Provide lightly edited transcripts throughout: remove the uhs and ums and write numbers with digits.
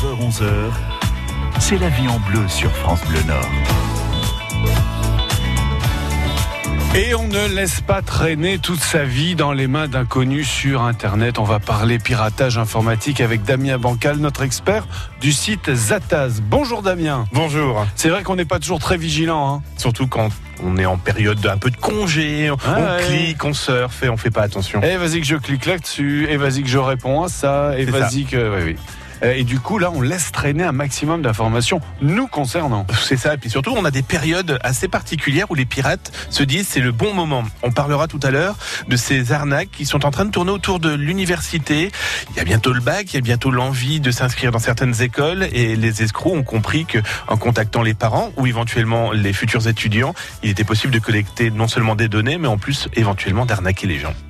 9h-11h, c'est la vie en bleu sur France Bleu Nord. Et on ne laisse pas traîner toute sa vie dans les mains d'inconnus sur Internet. On va parler piratage informatique avec Damien Bancal, notre expert du site Zataz. Bonjour Damien. Bonjour. C'est vrai qu'on n'est pas toujours très vigilant, hein. Surtout quand on est en période un peu de congé, on clique, on surfe et on fait pas attention. Et vas-y que je clique là-dessus, et vas-y que je réponds à ça, et vas-y que... Oui. Et du coup, là, on laisse traîner un maximum d'informations nous concernant. C'est ça, et puis surtout, on a des périodes assez particulières où les pirates se disent c'est le bon moment. On parlera tout à l'heure de ces arnaques qui sont en train de tourner autour de l'université. Il y a bientôt le bac, il y a bientôt l'envie de s'inscrire dans certaines écoles, et les escrocs ont compris qu'en contactant les parents ou éventuellement les futurs étudiants, il était possible de collecter non seulement des données, mais en plus éventuellement d'arnaquer les gens.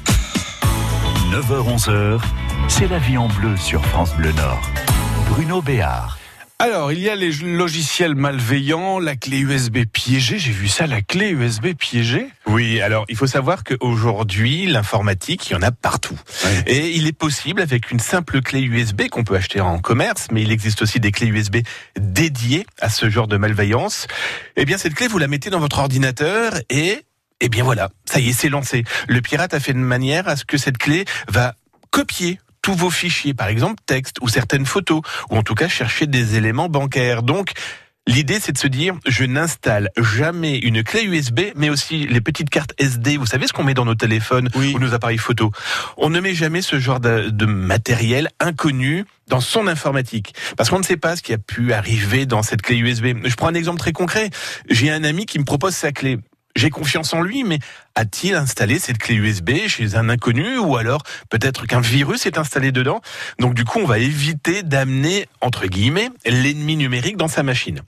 9h-11h, c'est la vie en bleu sur France Bleu Nord. Bruno Béard. Alors, il y a les logiciels malveillants, la clé USB piégée. J'ai vu ça, la clé USB piégée. Oui, alors il faut savoir qu'aujourd'hui, l'informatique, il y en a partout. Ouais. Et il est possible, avec une simple clé USB qu'on peut acheter en commerce, mais il existe aussi des clés USB dédiées à ce genre de malveillance. Eh bien, cette clé, vous la mettez dans votre ordinateur et bien voilà, ça y est, c'est lancé. Le pirate a fait de manière à ce que cette clé va copier tous vos fichiers, par exemple texte ou certaines photos, ou en tout cas chercher des éléments bancaires. Donc, l'idée, c'est de se dire, je n'installe jamais une clé USB, mais aussi les petites cartes SD. Vous savez ce qu'on met dans nos téléphones ou nos appareils photo. On ne met jamais ce genre de matériel inconnu dans son informatique. Parce qu'on ne sait pas ce qui a pu arriver dans cette clé USB. Je prends un exemple très concret. J'ai un ami qui me propose sa clé. J'ai confiance en lui, mais a-t-il installé cette clé USB chez un inconnu, ou alors peut-être qu'un virus est installé dedans? Donc du coup, on va éviter d'amener, entre guillemets, l'ennemi numérique dans sa machine.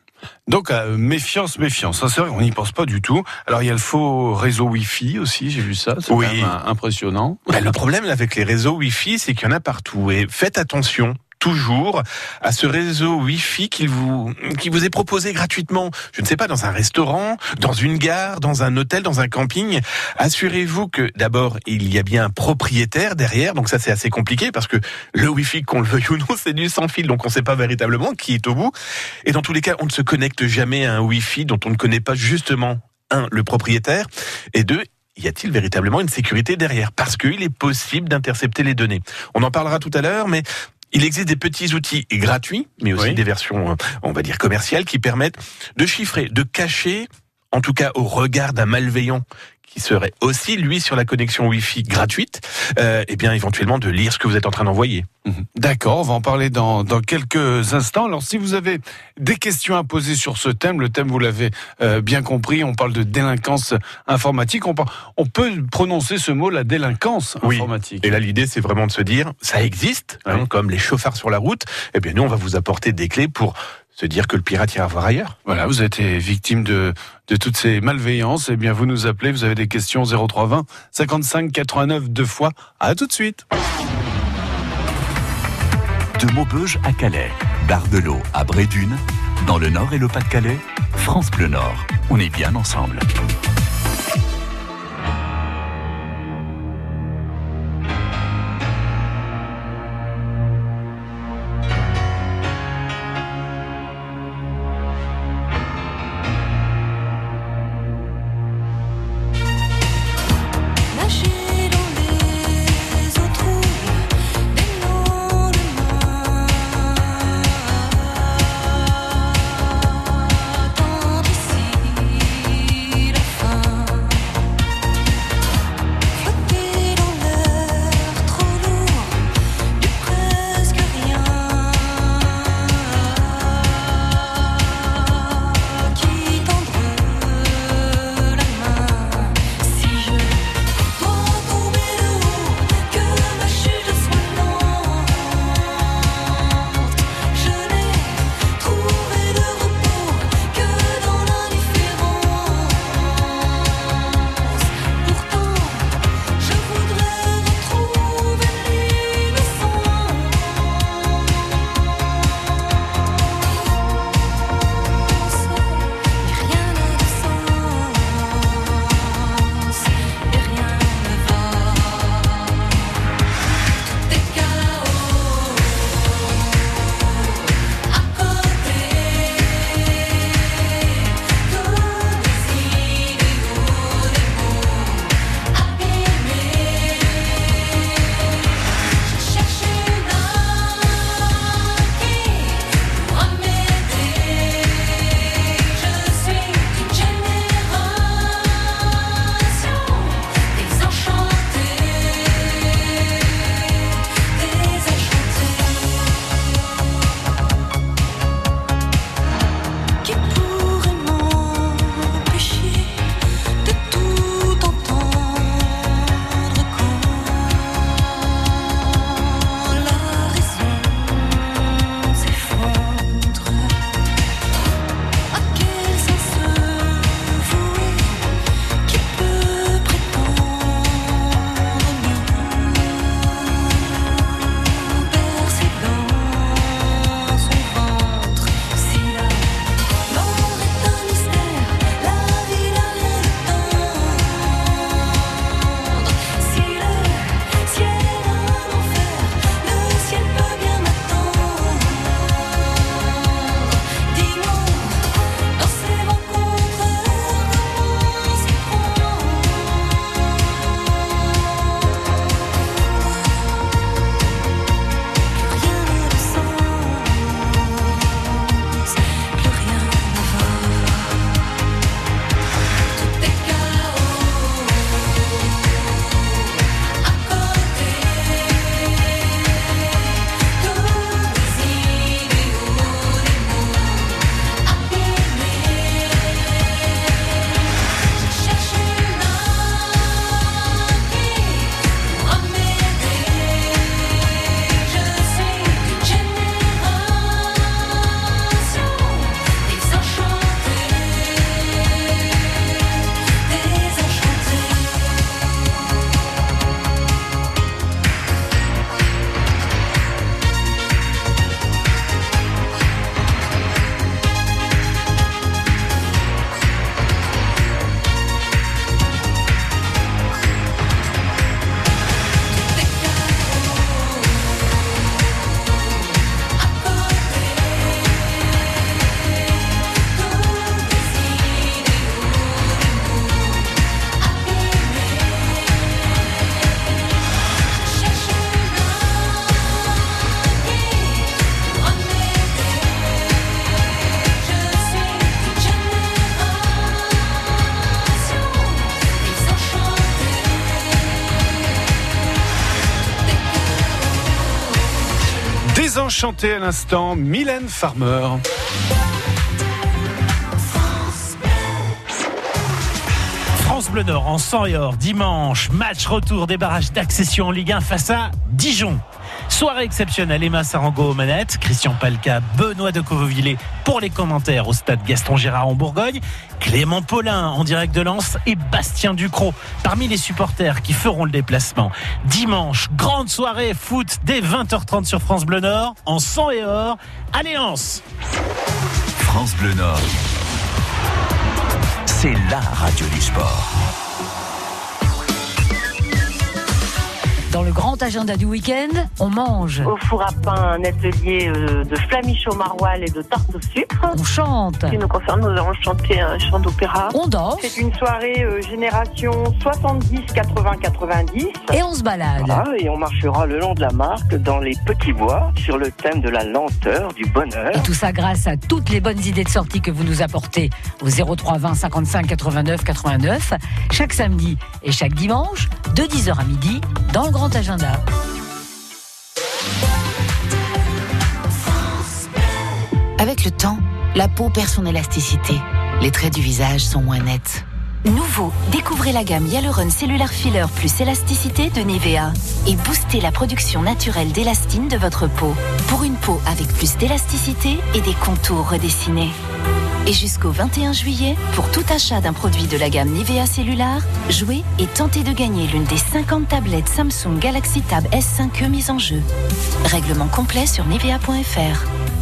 Donc méfiance. Ça, c'est vrai, on n'y pense pas du tout. Alors il y a le faux réseau Wi-Fi aussi, j'ai vu ça, c'est quand même impressionnant. Le problème avec les réseaux Wi-Fi, c'est qu'il y en a partout, et faites attention toujours à ce réseau Wi-Fi qui vous est proposé gratuitement. Je ne sais pas, dans un restaurant, dans une gare, dans un hôtel, dans un camping. Assurez-vous que d'abord, il y a bien un propriétaire derrière. Donc ça, c'est assez compliqué parce que le Wi-Fi, qu'on le veuille ou non, c'est du sans fil. Donc on ne sait pas véritablement qui est au bout. Et dans tous les cas, on ne se connecte jamais à un Wi-Fi dont on ne connaît pas justement, le propriétaire, et deux, y a-t-il véritablement une sécurité derrière? Parce qu'il est possible d'intercepter les données. On en parlera tout à l'heure, mais il existe des petits outils gratuits, mais aussi des versions, on va dire, commerciales, qui permettent de chiffrer, de cacher, en tout cas au regard d'un malveillant qui serait aussi, lui, sur la connexion Wi-Fi gratuite, et bien éventuellement de lire ce que vous êtes en train d'envoyer. D'accord, on va en parler dans quelques instants. Alors si vous avez des questions à poser sur ce thème, le thème vous l'avez bien compris, on parle de délinquance informatique, on peut prononcer ce mot, la délinquance informatique. Et là l'idée c'est vraiment de se dire, ça existe, comme les chauffards sur la route, et bien nous on va vous apporter des clés pour se dire que le pirate ira voir ailleurs. Voilà, vous êtes victime de toutes ces malveillances, et bien vous nous appelez, vous avez des questions 0320 55 89 2 fois. À tout de suite. De Maubeuge à Calais, d'Ardelot à Brédune, dans le Nord et le Pas-de-Calais, France Bleu Nord. On est bien ensemble. Attendre ici la fin. Désenchanté à l'instant, Mylène Farmer. France Bleu Nord en sang et or, dimanche, match retour des barrages d'accession en Ligue 1 face à Dijon. Soirée exceptionnelle, Emma Sarango aux manettes, Christian Palka, Benoît de Covovillé pour les commentaires au stade Gaston Gérard en Bourgogne, Clément Paulin en direct de Lens et Bastien Ducrot parmi les supporters qui feront le déplacement. Dimanche, grande soirée foot dès 20h30 sur France Bleu Nord en sang et or. Allez Lens! France Bleu Nord, c'est la radio du sport. Dans le grand agenda du week-end, on mange. Au four à pain, un atelier de flamiche au maroilles et de tarte au sucre. On chante. En ce qui nous concerne, nous allons chanter un chant d'opéra. On danse. C'est une soirée génération 70, 80, 90. Et on se balade. Et on marchera le long de la Marque, dans les petits bois, sur le thème de la lenteur, du bonheur. Et tout ça grâce à toutes les bonnes idées de sortie que vous nous apportez au 03 20 55 89 89, chaque samedi et chaque dimanche, de 10h à midi, dans le grand agenda. Avec le temps, la peau perd son élasticité. Les traits du visage sont moins nets. Nouveau, découvrez la gamme Hyaluron Cellular Filler plus élasticité de Nivea et boostez la production naturelle d'élastine de votre peau pour une peau avec plus d'élasticité et des contours redessinés. Et jusqu'au 21 juillet, pour tout achat d'un produit de la gamme Nivea Cellular, jouez et tentez de gagner l'une des 50 tablettes Samsung Galaxy Tab S5e mises en jeu. Règlement complet sur nivea.fr.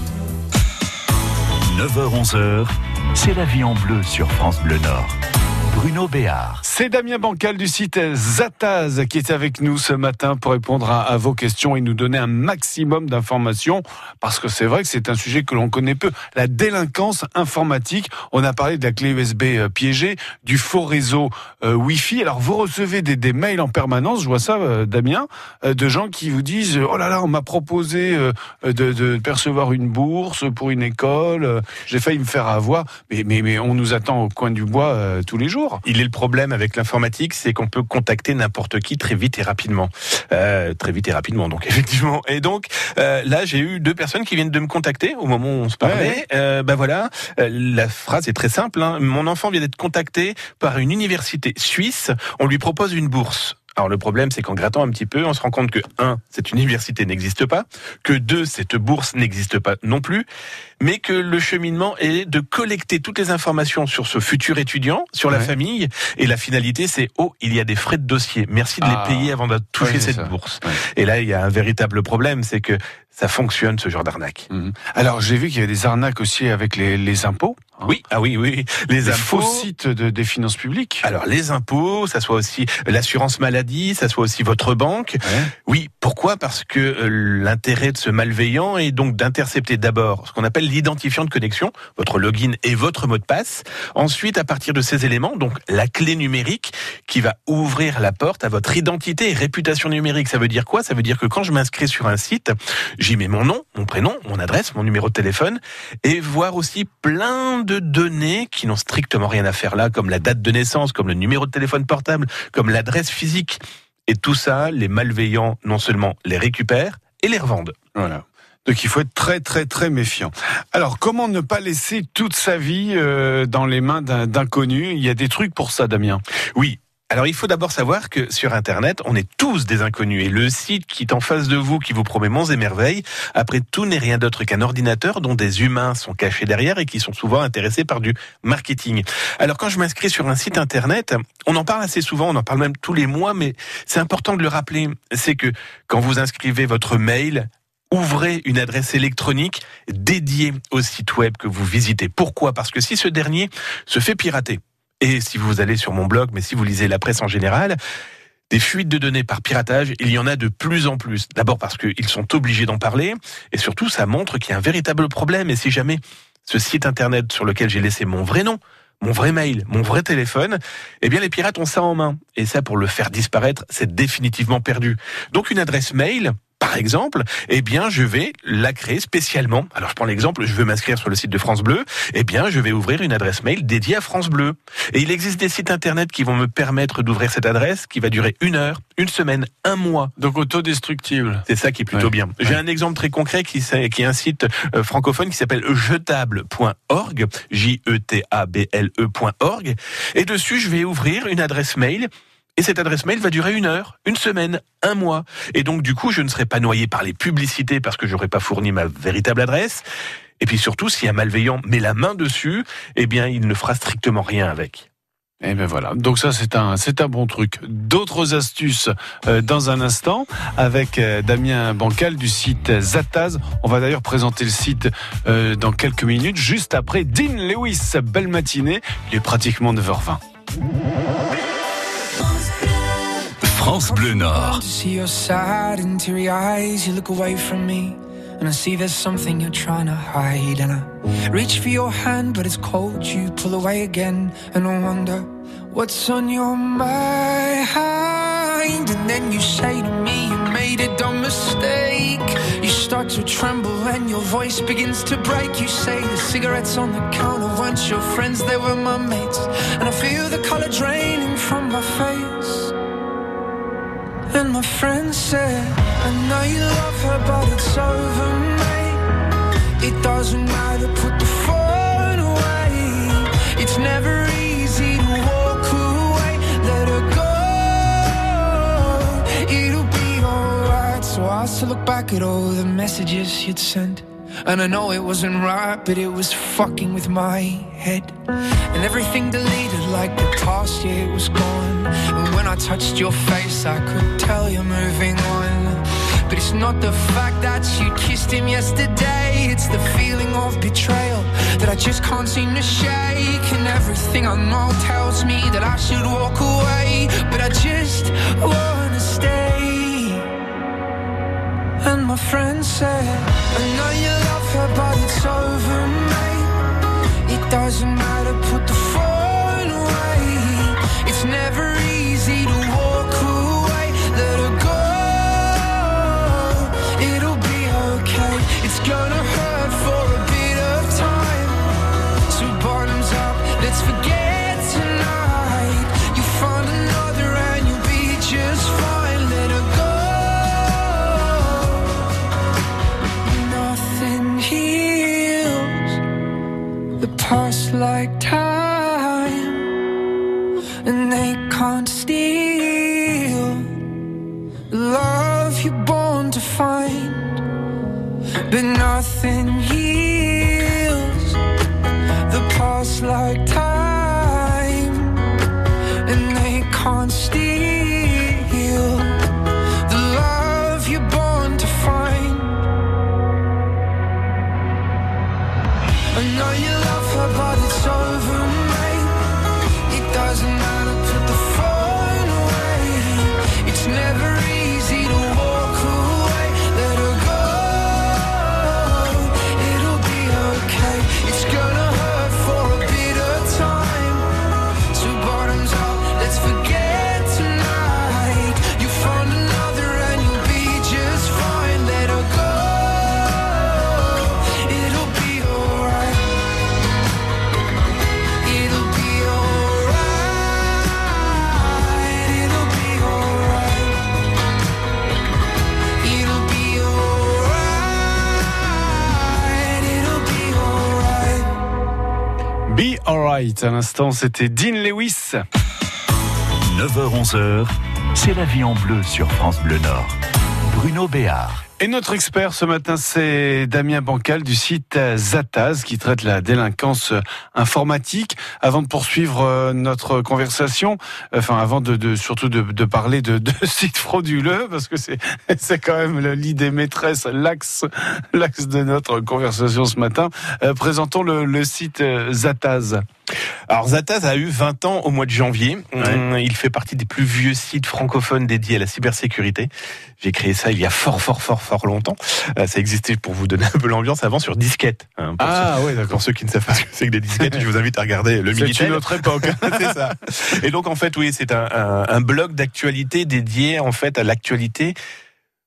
9h-11h, c'est la vie en bleu sur France Bleu Nord. Bruno Béard. C'est Damien Bancal du site Zataz qui est avec nous ce matin pour répondre à vos questions et nous donner un maximum d'informations parce que c'est vrai que c'est un sujet que l'on connaît peu. La délinquance informatique, on a parlé de la clé USB piégée, du faux réseau Wi-Fi. Alors vous recevez des mails en permanence, je vois ça Damien, de gens qui vous disent « Oh là là, on m'a proposé de percevoir une bourse pour une école, j'ai failli me faire avoir. » Mais on nous attend au coin du bois tous les jours. Il est le problème avec l'informatique, c'est qu'on peut contacter n'importe qui très vite et rapidement. Donc effectivement. Et donc là, j'ai eu 2 personnes qui viennent de me contacter au moment où on se parlait. La phrase est très simple. Mon enfant vient d'être contacté par une université suisse. On lui propose une bourse. Alors le problème, c'est qu'en grattant un petit peu, on se rend compte que 1, cette université n'existe pas, que 2, cette bourse n'existe pas non plus, mais que le cheminement est de collecter toutes les informations sur ce futur étudiant, sur la famille, et la finalité, c'est il y a des frais de dossier. Merci de les payer avant de toucher cette bourse. Ouais. Et là, il y a un véritable problème, c'est que ça fonctionne, ce genre d'arnaque. Alors, j'ai vu qu'il y avait des arnaques aussi avec les impôts. Oui, les impôts, faux sites des finances publiques. Alors, les impôts, ça soit aussi l'assurance maladie, ça soit aussi votre banque. Ouais. Oui, pourquoi ? Parce que l'intérêt de ce malveillant est donc d'intercepter d'abord ce qu'on appelle l'identifiant de connexion, votre login et votre mot de passe. Ensuite, à partir de ces éléments, donc la clé numérique qui va ouvrir la porte à votre identité et réputation numérique. Ça veut dire quoi ? Ça veut dire que quand je m'inscris sur un site, j'y mets mon nom, mon prénom, mon adresse, mon numéro de téléphone et voir aussi plein de données qui n'ont strictement rien à faire là, comme la date de naissance, comme le numéro de téléphone portable, comme l'adresse physique. Et tout ça, les malveillants non seulement les récupèrent et les revendent. Voilà. Donc il faut être très très très méfiant. Alors comment ne pas laisser toute sa vie dans les mains d'inconnus ? Il y a des trucs pour ça, Damien. Oui. Alors, il faut d'abord savoir que sur Internet, on est tous des inconnus. Et le site qui est en face de vous, qui vous promet monts et merveilles, après tout, n'est rien d'autre qu'un ordinateur dont des humains sont cachés derrière et qui sont souvent intéressés par du marketing. Alors, quand je m'inscris sur un site Internet, on en parle assez souvent, on en parle même tous les mois, mais c'est important de le rappeler. C'est que quand vous inscrivez votre mail, ouvrez une adresse électronique dédiée au site web que vous visitez. Pourquoi ? Parce que si ce dernier se fait pirater, et si vous allez sur mon blog, mais si vous lisez la presse en général, des fuites de données par piratage, il y en a de plus en plus. D'abord parce qu'ils sont obligés d'en parler, et surtout ça montre qu'il y a un véritable problème. Et si jamais ce site internet sur lequel j'ai laissé mon vrai nom, mon vrai mail, mon vrai téléphone, eh bien les pirates ont ça en main. Et ça, pour le faire disparaître, c'est définitivement perdu. Donc une adresse mail, par exemple, eh bien, je vais la créer spécialement. Alors, je prends l'exemple, je veux m'inscrire sur le site de France Bleu, eh bien, je vais ouvrir une adresse mail dédiée à France Bleu. Et il existe des sites internet qui vont me permettre d'ouvrir cette adresse qui va durer 1 heure, 1 semaine, 1 mois. Donc autodestructible. C'est ça qui est plutôt bien. J'ai un exemple très concret qui est un site francophone qui s'appelle jetable.org, jetable.org. Et dessus, je vais ouvrir une adresse mail. Et cette adresse mail va durer 1 heure, 1 semaine, 1 mois. Et donc, du coup, je ne serai pas noyé par les publicités parce que j'aurais pas fourni ma véritable adresse. Et puis surtout, si un malveillant met la main dessus, eh bien, il ne fera strictement rien avec. Et ben voilà. Donc ça, c'est un bon truc. D'autres astuces dans un instant avec Damien Bancal du site Zataz. On va d'ailleurs présenter le site dans quelques minutes, juste après Dean Lewis. Belle matinée. Il est pratiquement 9h20. France Bleu Nord. And I see there's something you're trying to hide. And I reach for your hand, but it's cold. You pull away again, and I wonder what's on your mind. And then you say to me, you made a dumb mistake. You start to tremble and your voice begins to break. You say the cigarettes on the counter weren't your friends, they were my mates. And I feel the color draining from my face. And my friend said, I know you love her, but it's over, mate. It doesn't matter, put the phone away. It's never easy to walk away. Let her go, it'll be alright. So I asked to look back at all the messages you'd sent. And I know it wasn't right, but it was fucking with my head. And everything deleted like the past, yeah, it was gone. And when I touched your face, I could tell you're moving on. But it's not the fact that you kissed him yesterday. It's the feeling of betrayal that I just can't seem to shake. And everything I know tells me that I should walk away, but I just wanna stay. And my friend said, I know you love her, but it's over, mate. It doesn't matter, put the phone away. It's never easy to walk away. Let her go, it'll be okay. It's gonna hurt for a bit of time. So bottoms up, let's forget tonight. You find another and you'll be just fine. Let her go. Past like time, and they can't steal the love you're born to find. But nothing heals the past like time, and they can't steal the love you're born to find. I know you love her, but it's over, mate. It doesn't matter, put the phone away. It's never easy to walk away. Let her go, it'll be okay. It's gonna hurt for a bit of time. So bottoms up, let's forget tonight. You found another and you'll be just fine. Let her go, it'll be alright. It'll be alright. It'll be alright. It'll be alright. It'll be alright. Be Alright, à l'instant, c'était Dean Lewis. 9h-11h, c'est la vie en bleu sur France Bleu Nord. Bruno Béard. Et notre expert ce matin, c'est Damien Bancal du site Zataz qui traite la délinquance informatique. Avant de poursuivre notre conversation, enfin avant surtout de parler de sites frauduleux, parce que c'est quand même l'idée maîtresse, l'axe de notre conversation ce matin. Présentons le site Zataz. Alors Zataz a eu 20 ans au mois de janvier. Ouais. Il fait partie des plus vieux sites francophones dédiés à la cybersécurité. J'ai créé ça il y a fort longtemps. Ça existait, pour vous donner un peu l'ambiance, avant sur disquette. Ouais, d'accord. Pour ceux qui ne savent pas ce que c'est que des disquettes, je vous invite à regarder le Minitel. C'est une autre époque. C'est ça. Et donc en fait, oui, c'est un blog d'actualité dédié en fait à l'actualité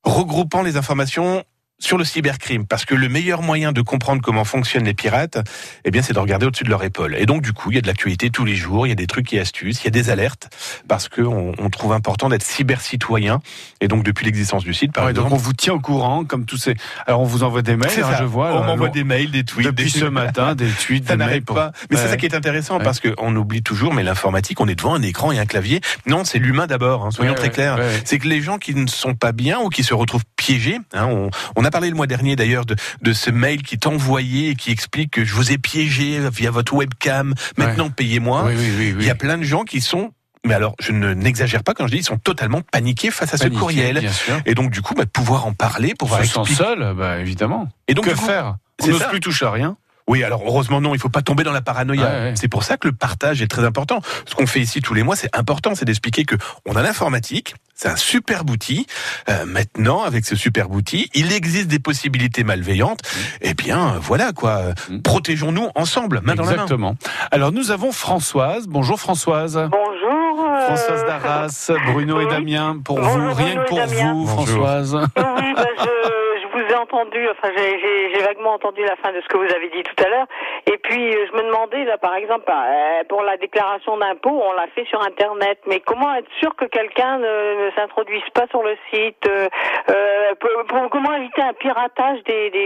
regroupant les informations sur le cybercrime, parce que le meilleur moyen de comprendre comment fonctionnent les pirates, eh bien, c'est de regarder au-dessus de leur épaule. Et donc, du coup, il y a de l'actualité tous les jours, il y a des trucs et astuces, il y a des alertes, parce que on trouve important d'être cyber-citoyen. Et donc, depuis l'existence du site, par exemple. Donc, on vous tient au courant, comme tous ces. Alors, on vous envoie des mails, je vois. On m'envoie des mails, des tweets. Depuis ce matin, des tweets, ça des mails. n'arrête pas. Mais c'est ça qui est intéressant, parce qu'on oublie toujours, mais l'informatique, on est devant un écran et un clavier. Non, c'est l'humain d'abord, hein, soyons très clairs. C'est que les gens qui ne sont pas bien ou qui se retrouvent piégés, hein, on a parlé le mois dernier d'ailleurs de ce mail qui est envoyé et qui explique que je vous ai piégé via votre webcam, maintenant payez-moi. Oui. Il y a plein de gens qui sont, mais alors je n'exagère pas quand je dis, ils sont totalement paniqués face à ce courriel. Et donc du coup, pouvoir en parler, pouvoir expliquer. Se sent seul, évidemment. Et donc que faire? On n'ose plus toucher à rien. Oui, alors heureusement non, il faut pas tomber dans la paranoïa. C'est pour ça que le partage est très important. Ce qu'on fait ici tous les mois, c'est important, c'est d'expliquer que on a l'informatique, c'est un superbe outil. Maintenant, avec ce superbe outil, il existe des possibilités malveillantes. Eh bien, voilà quoi. Protégeons-nous ensemble, main dans la main. Exactement. Alors nous avons Françoise. Bonjour Françoise. Bonjour. Françoise d'Arras, Bruno et Damien. Pour vous, rien que pour vous, Françoise. Oui, je vous ai entendu, j'ai vaguement entendu la fin de ce que vous avez dit tout à l'heure. Et puis, je me demandais, là, par exemple, pour la déclaration d'impôt, on l'a fait sur Internet. Mais comment être sûr que quelqu'un ne s'introduise pas sur le site comment éviter un piratage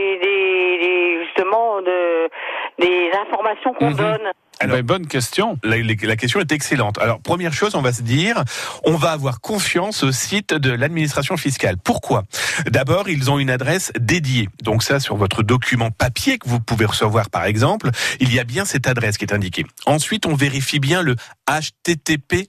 des informations qu'on donne? Alors, bonne question. La question est excellente. Alors, première chose, on va se dire, on va avoir confiance au site de l'administration fiscale. Pourquoi ? D'abord, ils ont une adresse dédiée. Donc ça, sur votre document papier que vous pouvez recevoir, par exemple, il y a bien cette adresse qui est indiquée. Ensuite, on vérifie bien le HTTP.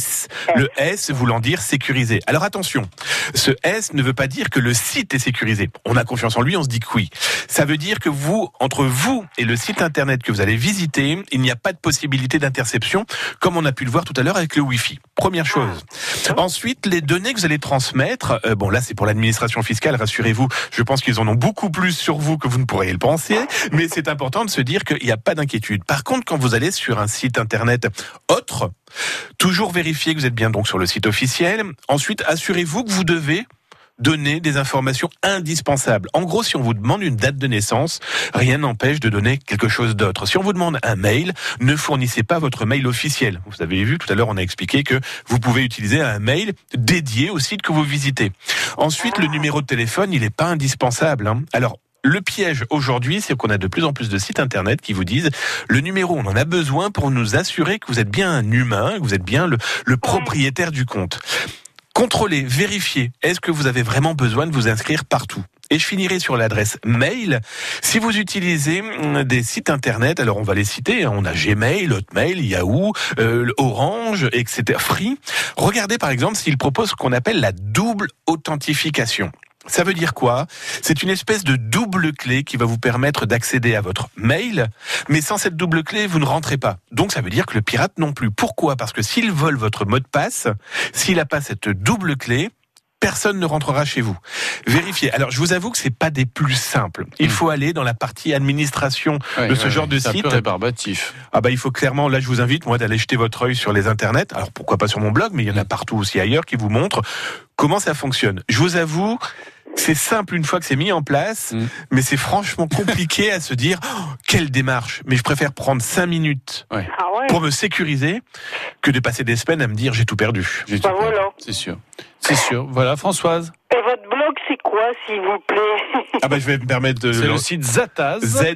Le S voulant dire sécurisé. Alors attention, ce S ne veut pas dire que le site est sécurisé. On a confiance en lui, on se dit que oui. Ça veut dire que entre vous et le site internet que vous allez visiter, il n'y a pas de possibilité d'interception, comme on a pu le voir tout à l'heure avec le Wi-Fi. Première chose. Ensuite, les données que vous allez transmettre, là c'est pour l'administration fiscale, rassurez-vous, je pense qu'ils en ont beaucoup plus sur vous que vous ne pourriez le penser, mais c'est important de se dire qu'il n'y a pas d'inquiétude. Par contre, quand vous allez sur un site internet autre, toujours vérifiez que vous êtes bien donc sur le site officiel. Ensuite, assurez-vous que vous devez donner des informations indispensables. En gros, si on vous demande une date de naissance, rien n'empêche de donner quelque chose d'autre. Si on vous demande un mail, ne fournissez pas votre mail officiel. Vous avez vu, tout à l'heure, on a expliqué que vous pouvez utiliser un mail dédié au site que vous visitez. Ensuite, le numéro de téléphone, il n'est pas indispensable, hein. Alors, le piège aujourd'hui, c'est qu'on a de plus en plus de sites internet qui vous disent le numéro, on en a besoin pour nous assurer que vous êtes bien un humain, que vous êtes bien le propriétaire du compte. Contrôlez, vérifiez, est-ce que vous avez vraiment besoin de vous inscrire partout ? Et je finirai sur l'adresse mail. Si vous utilisez des sites internet, alors on va les citer, on a Gmail, Hotmail, Yahoo, Orange, etc., Free. Regardez par exemple s'ils proposent ce qu'on appelle la double authentification. Ça veut dire quoi ? C'est une espèce de double clé qui va vous permettre d'accéder à votre mail, mais sans cette double clé, vous ne rentrez pas. Donc ça veut dire que le pirate non plus. Pourquoi ? Parce que s'il vole votre mot de passe, s'il n'a pas cette double clé, personne ne rentrera chez vous. Vérifiez. Alors, je vous avoue que c'est pas des plus simples. Il faut aller dans la partie administration de ce genre de site. C'est un peu rébarbatif. Il faut clairement, là, je vous invite, moi, d'aller jeter votre œil sur les internets. Alors, pourquoi pas sur mon blog, mais il y en a partout aussi ailleurs qui vous montrent comment ça fonctionne. Je vous avoue, c'est simple une fois que c'est mis en place, mais c'est franchement compliqué à se dire quelle démarche. Mais je préfère prendre 5 minutes pour me sécuriser que de passer des semaines à me dire j'ai tout perdu. Voilà. C'est sûr. C'est sûr. Voilà, Françoise. Et votre blog, c'est quoi, s'il vous plaît ? Je vais me permettre de... C'est le site Zataz.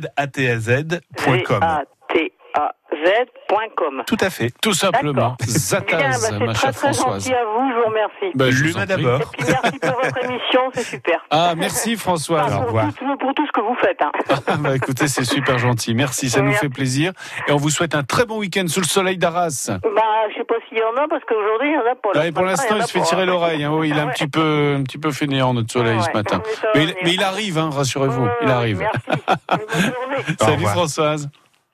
zataz.com. zataz.com. Tout à fait. Tout simplement. Zataz, c'est ma chère très Françoise. gentil à vous, je vous remercie. L'humain d'abord. Et puis merci pour votre émission, c'est super. Merci Françoise. Au revoir. Pour tout ce que vous faites. Écoutez, c'est super gentil. Merci, ça nous fait plaisir. Et on vous souhaite un très bon week-end sous le soleil d'Arras. Je sais pas s'il y en a, parce qu'aujourd'hui, il y en a pas. Pour l'instant, il se fait tirer l'oreille. Oui, il est un petit peu fainéant, notre soleil, ce matin. Mais il arrive, rassurez-vous. Il arrive. Merci. Bonne journée. Salut Françoise.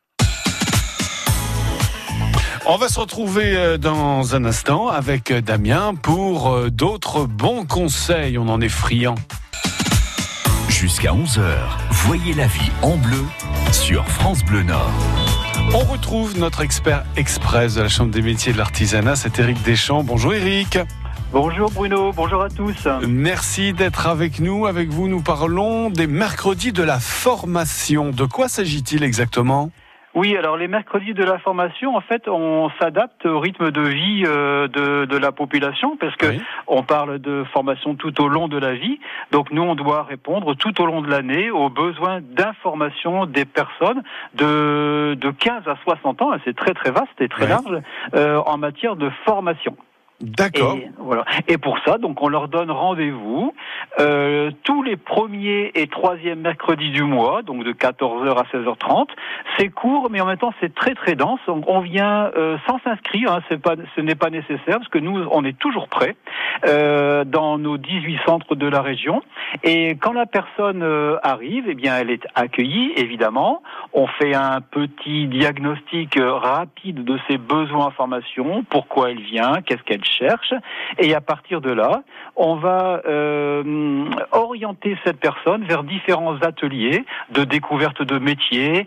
On va se retrouver dans un instant avec Damien pour d'autres bons conseils. On en est friand. Jusqu'à 11h, voyez la vie en bleu sur France Bleu Nord. On retrouve notre expert express de la Chambre des métiers et de l'artisanat, c'est Éric Deschamps. Bonjour Éric. Bonjour Bruno, bonjour à tous. Merci d'être avec nous. Avec vous, nous parlons des mercredis de la formation. De quoi s'agit-il exactement ? Oui, alors les mercredis de la formation, en fait, on s'adapte au rythme de vie de la population, parce que on parle de formation tout au long de la vie. Donc nous, on doit répondre tout au long de l'année aux besoins d'information des personnes de 15 à 60 ans. C'est très très vaste et très large en matière de formation. D'accord. Et, voilà. Et pour ça, donc, on leur donne rendez-vous tous les premiers et troisièmes mercredis du mois, donc de 14h à 16h30. C'est court, mais en même temps, c'est très très dense. Donc, on vient sans s'inscrire, ce n'est pas nécessaire, parce que nous, on est toujours prêts dans nos 18 centres de la région. Et quand la personne arrive, eh bien, elle est accueillie, évidemment. On fait un petit diagnostic rapide de ses besoins en formation, pourquoi elle vient, qu'est-ce qu'elle cherche, et à partir de là, on va orienter cette personne vers différents ateliers de découverte de métiers,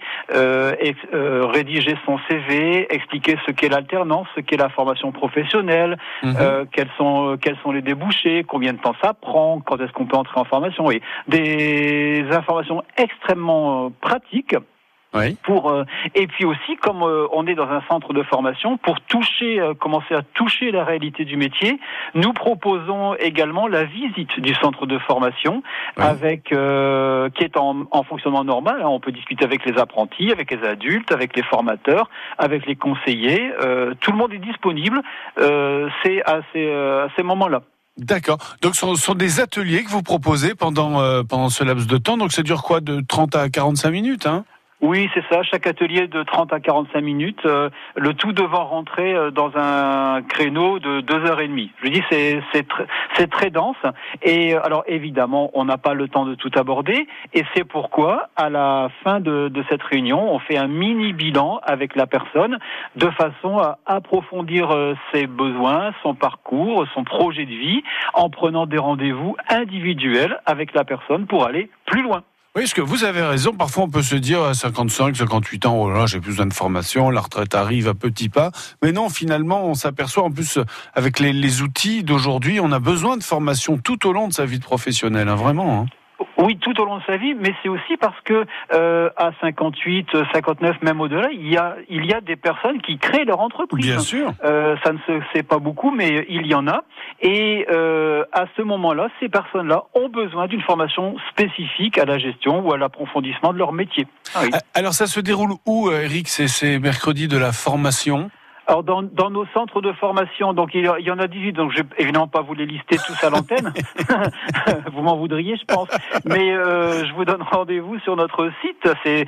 rédiger son CV, expliquer ce qu'est l'alternance, ce qu'est la formation professionnelle, quels sont les débouchés, combien de temps ça prend, quand est-ce qu'on peut entrer en formation, et des informations extrêmement pratiques. Oui. Et puis aussi, comme on est dans un centre de formation, pour commencer à toucher la réalité du métier, nous proposons également la visite du centre de formation, avec qui est en fonctionnement normal. On peut discuter avec les apprentis, avec les adultes, avec les formateurs, avec les conseillers. Tout le monde est disponible. C'est à ces moments-là. D'accord. Donc, ce sont des ateliers que vous proposez pendant ce laps de temps. Donc, ça dure quoi, de 30 à 45 minutes, hein ? Oui, c'est ça. Chaque atelier de 30 à 45 minutes, le tout devant rentrer dans un créneau de 2h30. Je dis, c'est très dense. Et alors, évidemment, on n'a pas le temps de tout aborder. Et c'est pourquoi, à la fin de cette réunion, on fait un mini bilan avec la personne, de façon à approfondir ses besoins, son parcours, son projet de vie, en prenant des rendez-vous individuels avec la personne pour aller plus loin. Oui, parce que vous avez raison. Parfois, on peut se dire à 55, 58 ans, oh là, j'ai plus besoin de formation, la retraite arrive à petits pas. Mais non, finalement, on s'aperçoit, en plus, avec les outils d'aujourd'hui, on a besoin de formation tout au long de sa vie professionnelle, hein, vraiment. Hein. Oui, tout au long de sa vie, mais c'est aussi parce que à 58, 59, même au-delà, il y a des personnes qui créent leur entreprise. Bien sûr. Ça ne se sait pas beaucoup, mais il y en a. Et à ce moment-là, ces personnes-là ont besoin d'une formation spécifique à la gestion ou à l'approfondissement de leur métier. Ah oui. Alors, ça se déroule où, Eric, ces mercredis de la formation ? Alors dans nos centres de formation, donc il y en a 18, donc je vais évidemment pas vous les lister tous à l'antenne. Vous m'en voudriez, je pense. Mais je vous donne rendez-vous sur notre site, c'est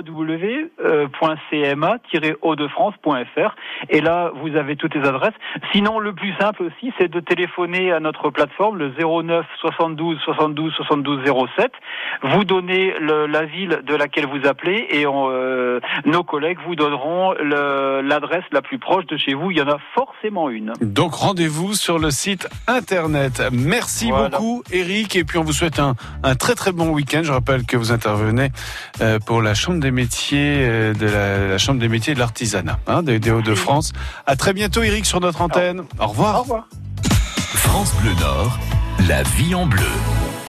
www.cma-haut-de-france.fr, et là vous avez toutes les adresses. Sinon, le plus simple aussi, c'est de téléphoner à notre plateforme, le 09 72 72 72 07. Vous donnez la ville de laquelle vous appelez, et nos collègues vous donneront l'adresse la plus proche de chez vous. Il y en a forcément une. Donc rendez-vous sur le site internet. Merci beaucoup, Eric, et puis on vous souhaite un très très bon week-end. Je rappelle que vous intervenez pour la Chambre des métiers de la Chambre des métiers de l'artisanat des Hauts-de-France. À très bientôt, Eric, sur notre antenne. Au revoir. Au revoir. France Bleu Nord, la vie en bleu.